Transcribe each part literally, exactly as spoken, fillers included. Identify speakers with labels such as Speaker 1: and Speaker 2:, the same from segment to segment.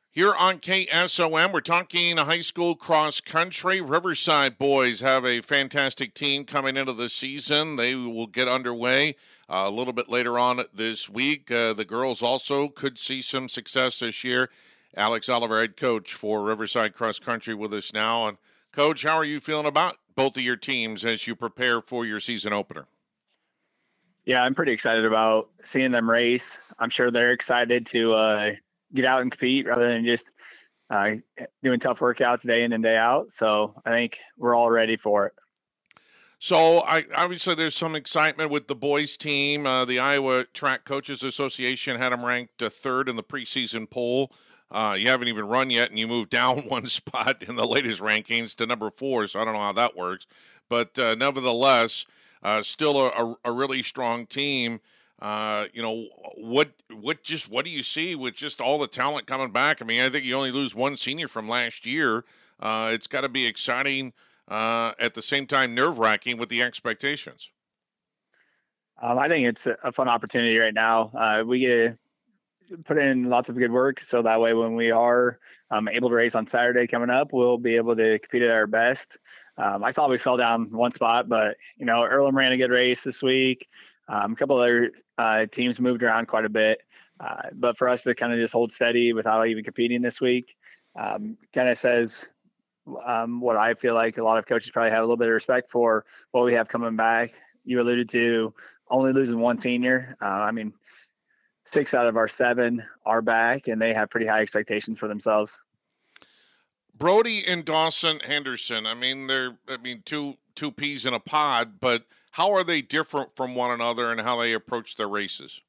Speaker 1: Here on K S O M, we're talking high school cross country. Riverside boys have a fantastic team coming into the season. They will get underway uh, a little bit later on this week. Uh, the girls also could see some success this year. Alex Oliver, head coach for Riverside Cross Country, with us now. And Coach, how are you feeling about both of your teams as you prepare for your season opener?
Speaker 2: Yeah, I'm pretty excited about seeing them race. I'm sure they're excited to uh, get out and compete rather than just uh, doing tough workouts day in and day out. So I think we're all ready for it.
Speaker 1: So I, obviously there's some excitement with the boys team. Uh, the Iowa Track Coaches Association had them ranked uh, third in the preseason poll. Uh, you haven't even run yet, and you moved down one spot in the latest rankings to number four, so I don't know how that works. But uh, nevertheless, uh, still a, a, a really strong team. Uh, you know, what what just what do you see with just all the talent coming back? I mean, I think you only lose one senior from last year. Uh, it's got to be exciting, uh, at the same time nerve-wracking with the expectations.
Speaker 2: Um, I think it's a fun opportunity right now. Uh, we get put in lots of good work, so that way when we are um, able to race on Saturday coming up, we'll be able to compete at our best. Um, I saw we fell down one spot, but you know, Earlham ran a good race this week. Um, a couple other uh, teams moved around quite a bit, uh, but for us to kind of just hold steady without even competing this week, um, kind of says um, what I feel like a lot of coaches probably have a little bit of respect for what we have coming back. You alluded to only losing one senior. Uh, I mean, six out of our seven are back, and they have pretty high expectations for themselves.
Speaker 1: Brody and Dawson Henderson. I mean, they're I mean two two peas in a pod, but how are they different from one another and how they approach their races?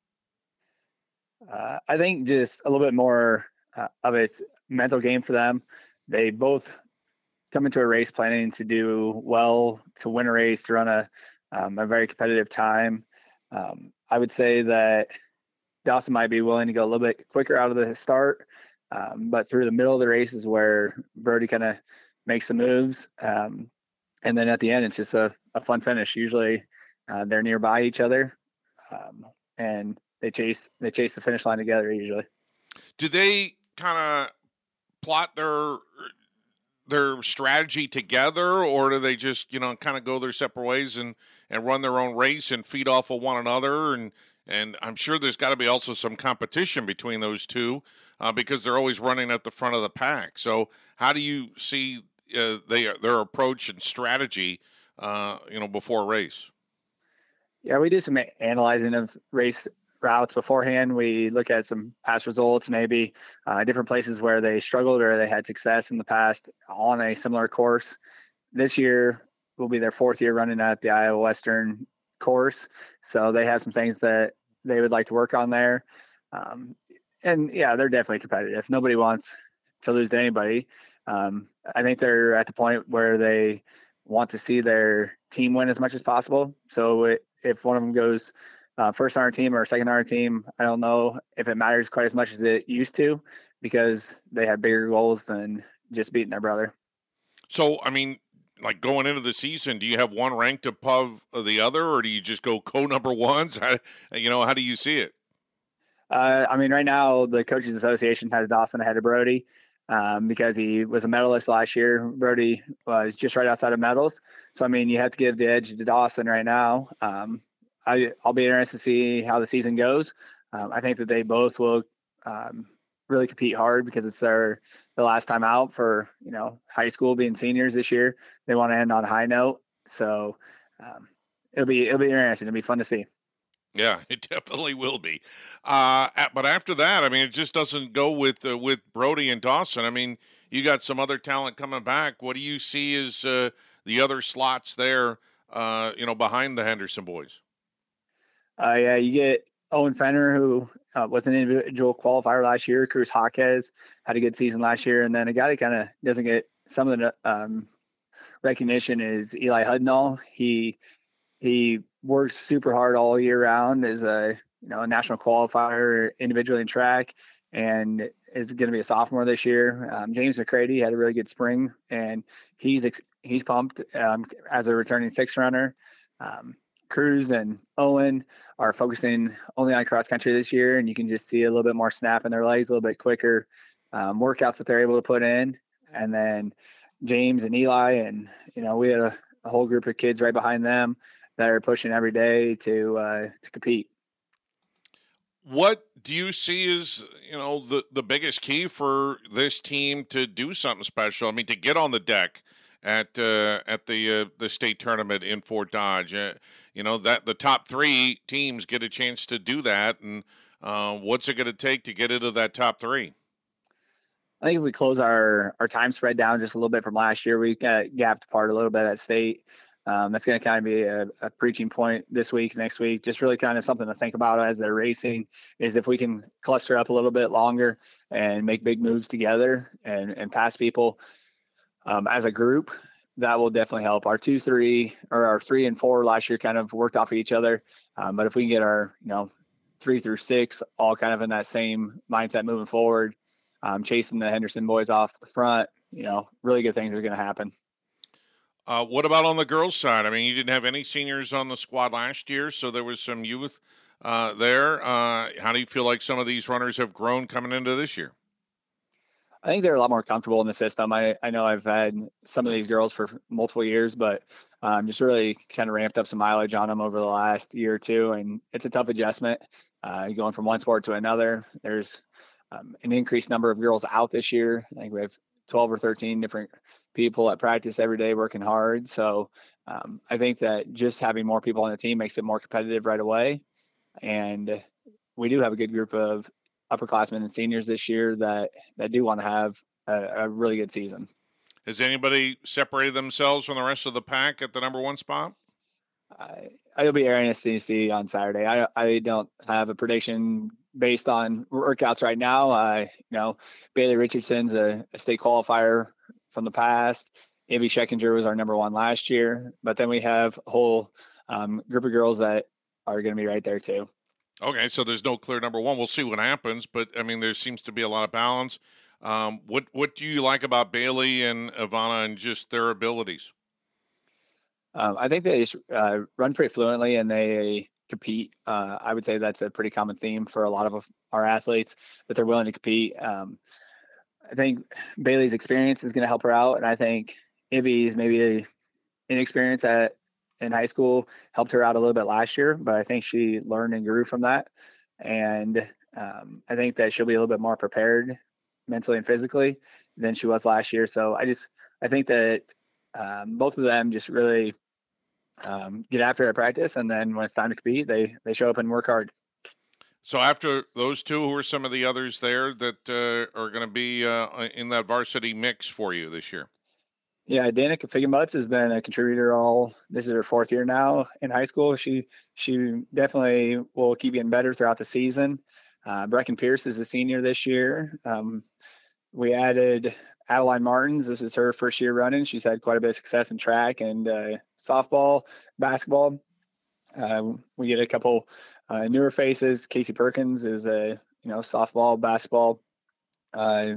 Speaker 2: Uh, I think just a little bit more uh, of it's mental game for them. They both come into a race planning to do well, to win a race, to run a um, a very competitive time. Um, I would say that Dawson might be willing to go a little bit quicker out of the start, um, but through the middle of the race is where Brody kind of makes the moves. Um, and then at the end, it's just a, a fun finish. Usually uh, they're nearby each other, um, and they chase they chase the finish line together usually.
Speaker 1: Do they kind of plot their their strategy together, or do they just, you know, kind of go their separate ways and, and run their own race and feed off of one another? And and I'm sure there's got to be also some competition between those two uh, because they're always running at the front of the pack. So how do you see uh, they their approach and strategy, uh, you know, before a race?
Speaker 2: Yeah, we do some analyzing of race routes beforehand. We look at some past results, maybe uh, different places where they struggled or they had success in the past on a similar course. This year will be their fourth year running at the Iowa Western course, so they have some things that they would like to work on there. Um, and yeah, they're definitely competitive. Nobody wants to lose to anybody. Um, I think they're at the point where they want to see their team win as much as possible. So it, if one of them goes uh, first on our team or second on our team, I don't know if it matters quite as much as it used to because they have bigger goals than just beating their brother.
Speaker 1: So, I mean, like going into the season, do you have one ranked above the other, or do you just go co-number ones? How, you know, how do you see it?
Speaker 2: Uh, I mean, right now the Coaches Association has Dawson ahead of Brody um, because he was a medalist last year. Brody was just right outside of medals. So, I mean, you have to give the edge to Dawson right now. Um, I, I'll be interested to see how the season goes. Um, I think that they both will um, really compete hard because it's their the last time out for, you know, high school being seniors this year. They want to end on a high note. So um, it'll be it'll be interesting. It'll be fun to see.
Speaker 1: Yeah, it definitely will be. Uh, but after that, I mean, it just doesn't go with uh, with Brody and Dawson. I mean, you got some other talent coming back. What do you see as uh, the other slots there, uh, you know, behind the Henderson boys?
Speaker 2: Uh, yeah, you get Owen Fenner, who uh, was an individual qualifier last year. Cruz Jaquez had a good season last year. And then a guy that kind of doesn't get some of the um, recognition is Eli Hudnall. He he works super hard all year round as a you know a national qualifier individually in track, and is going to be a sophomore this year. Um, James McCready had a really good spring, and he's he's pumped um, as a returning six runner. Um, Cruz and Owen are focusing only on cross country this year, and you can just see a little bit more snap in their legs, a little bit quicker um, workouts that they're able to put in. And then James and Eli, and, you know, we had a, a whole group of kids right behind them that are pushing every day to, uh, to compete.
Speaker 1: What do you see as, you know, the, the biggest key for this team to do something special? I mean, to get on the deck at uh, at the uh, the state tournament in Fort Dodge, uh, you know, that the top three teams get a chance to do that, and uh, what's it going to take to get into that top three?
Speaker 2: I think if we close our, our time spread down just a little bit from last year, we got gapped apart a little bit at state. Um, that's going to kind of be a, a preaching point this week, next week, just really kind of something to think about as they're racing is if we can cluster up a little bit longer and make big moves together and, and pass people um, as a group, that will definitely help. Our two, three, or our three and four last year kind of worked off of each other. Um, but if we can get our, you know, three through six all kind of in that same mindset moving forward, um, chasing the Henderson boys off the front, you know, really good things are going to happen.
Speaker 1: Uh, what about on the girls' side? I mean, you didn't have any seniors on the squad last year, so there was some youth uh, there. Uh, how do you feel like some of these runners have grown coming into this year?
Speaker 2: I think they're a lot more comfortable in the system. I, I know I've had some of these girls for multiple years, but um, just really kind of ramped up some mileage on them over the last year or two. And it's a tough adjustment uh, going from one sport to another. There's um, an increased number of girls out this year. I think we have twelve or thirteen different people at practice every day working hard. So um, I think that just having more people on the team makes it more competitive right away. And we do have a good group of upperclassmen and seniors this year that, that do want to have a, a really good season.
Speaker 1: Has anybody separated themselves from the rest of the pack at the number one spot?
Speaker 2: I, I'll be airing a C C on Saturday. I, I don't have a prediction based on workouts right now. I, you know, Bailey Richardson's a, a state qualifier from the past. Ivy Scheckinger was our number one last year, but then we have a whole um, group of girls that are going to be right there too.
Speaker 1: Okay, so there's no clear number one. We'll see what happens, but I mean, there seems to be a lot of balance. Um, what what do you like about Bailey and Ivana and just their abilities?
Speaker 2: Um, I think they just uh, run pretty fluently and they compete. Uh, I would say that's a pretty common theme for a lot of our athletes that they're willing to compete. Um, I think Bailey's experience is going to help her out, and I think Ivy's maybe inexperience at in high school helped her out a little bit last year, but I think she learned and grew from that. And um, I think that she'll be a little bit more prepared mentally and physically than she was last year. So I just, I think that um, both of them just really um, get after it at practice. And then when it's time to compete, they, they show up and work hard.
Speaker 1: So after those two, who are some of the others there that uh, are going to be uh, in that varsity mix for you this year?
Speaker 2: Yeah, Danica Figgenbutts has been a contributor all. This is her fourth year now in high school. She she definitely will keep getting better throughout the season. Uh, Brecken Pierce is a senior this year. Um, we added Adeline Martins. This is her first year running. She's had quite a bit of success in track and uh, softball, basketball. Uh, we get a couple uh, newer faces. Casey Perkins is a you know softball, basketball. Uh,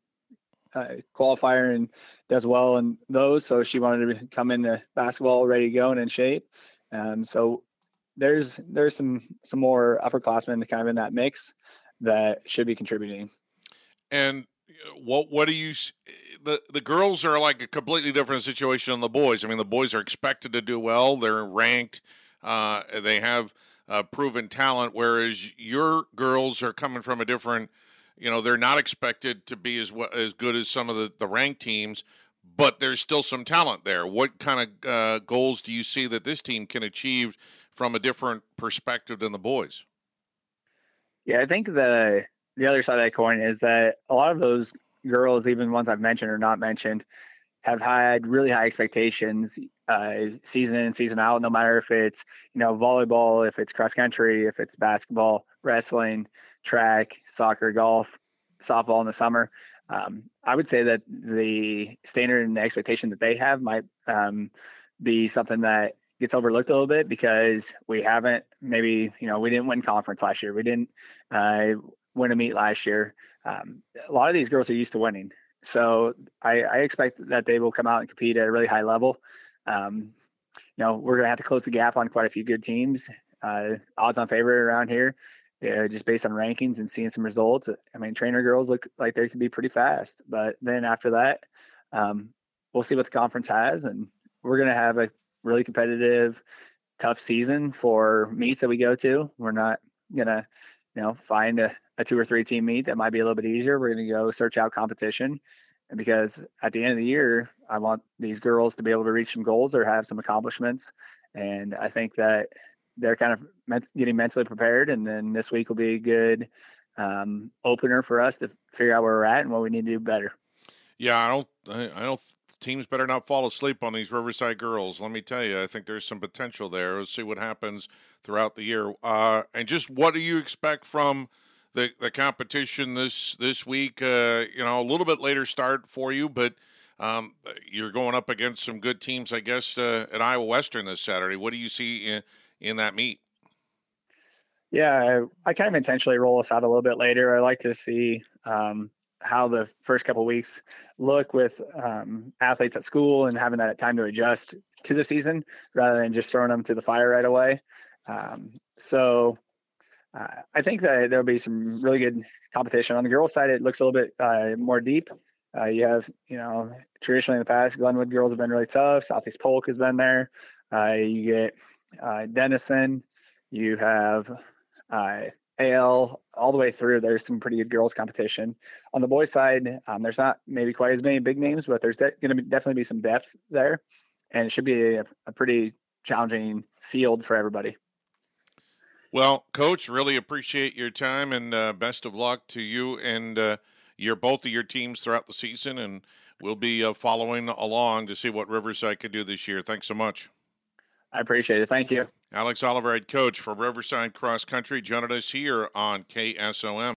Speaker 2: Uh, qualifier and does well in those. So she wanted to come into basketball ready to go and in shape. Um, so there's there's some some more upperclassmen kind of in that mix that should be contributing.
Speaker 1: And what what do you the the girls are like a completely different situation than the boys. I mean, the boys are expected to do well. They're ranked. Uh, they have uh, proven talent, whereas your girls are coming from a different. You know, they're not expected to be as as good as some of the, the ranked teams, but there's still some talent there. What kind of uh, goals do you see that this team can achieve from a different perspective than the boys?
Speaker 2: Yeah, I think the the other side of that coin is that a lot of those girls, even ones I've mentioned or not mentioned, have had really high expectations uh, season in and season out, no matter if it's, you know, volleyball, if it's cross country, if it's basketball, wrestling, track, soccer, golf, softball in the summer. Um, I would say that the standard and the expectation that they have might um, be something that gets overlooked a little bit because we haven't maybe, you know, we didn't win conference last year. We didn't uh, win a meet last year. Um, a lot of these girls are used to winning. So I, I expect that they will come out and compete at a really high level. Um, you know, we're going to have to close the gap on quite a few good teams. Uh, odds on favorite around here Yeah, just based on rankings and seeing some results. I mean, trainer girls look like they could be pretty fast, but then after that, um, we'll see what the conference has, and we're going to have a really competitive, tough season for meets that we go to. We're not going to, you know, find a, a two or three team meet that might be a little bit easier. We're going to go search out competition. And because at the end of the year, I want these girls to be able to reach some goals or have some accomplishments. And I think that they're kind of getting mentally prepared. And then this week will be a good um, opener for us to figure out where we're at and what we need to do better.
Speaker 1: Yeah, I don't, I, I don't. Teams better not fall asleep on these Riverside girls. Let me tell you, I think there's some potential there. We'll see what happens throughout the year. Uh, and just what do you expect from the the competition this this week? Uh, you know, a little bit later start for you, but um, you're going up against some good teams, I guess, uh, at Iowa Western this Saturday. What do you see in, in that meet?
Speaker 2: Yeah, I, I kind of intentionally roll us out a little bit later. I like to see um, how the first couple of weeks look with um, athletes at school and having that time to adjust to the season rather than just throwing them to the fire right away. Um, so uh, I think that there'll be some really good competition. On the girls' side, it looks a little bit uh, more deep. Uh, you have, you know, traditionally in the past, Glenwood girls have been really tough. Southeast Polk has been there. Uh, you get uh, Denison. You have uh, A L all the way through. There's some pretty good girls competition. On the boys side, um, there's not maybe quite as many big names, but there's de- going to definitely be some depth there, and it should be a, a pretty challenging field for everybody.
Speaker 1: Well, Coach, really appreciate your time, and uh, best of luck to you and uh, your both of your teams throughout the season. And we'll be uh, following along to see what Riverside can do this year. Thanks so much.
Speaker 2: I appreciate it. Thank you.
Speaker 1: Alex Oliver, head coach for Riverside Cross Country, joined us here on K S O M.